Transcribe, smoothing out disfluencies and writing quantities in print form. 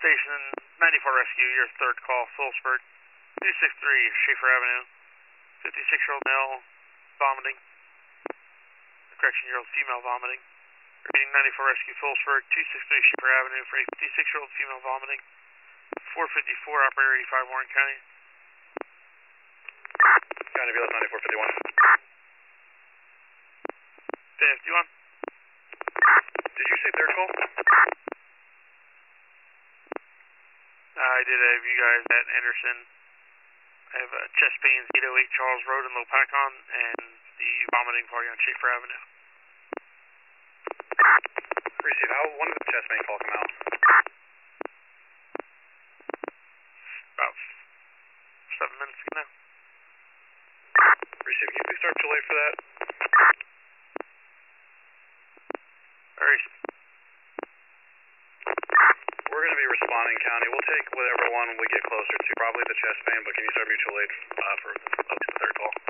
Station 94 Rescue, your third call, Phillipsburg, 263 Schaefer Avenue, 56-year-old male vomiting, correction-year-old female vomiting. Reading 94 Rescue, Phillipsburg, 263 Schaefer Avenue for a 56-year-old female vomiting, 454 Operator 85 Warren County. County BLS 9451. Dave, do you want? Did you say third call? I did have you guys at Anderson. I have chest pains, 808 Charles Road in Lopakon, and the vomiting party on Schaefer Avenue. Receive. When did the chest pain call come out? About 7 minutes ago now. Receive. Can you please start to late for that? Very. We're going to be responding, County. We'll take whatever one we get closer to. Probably the chest pain, but can you start mutual aid for up to the third call?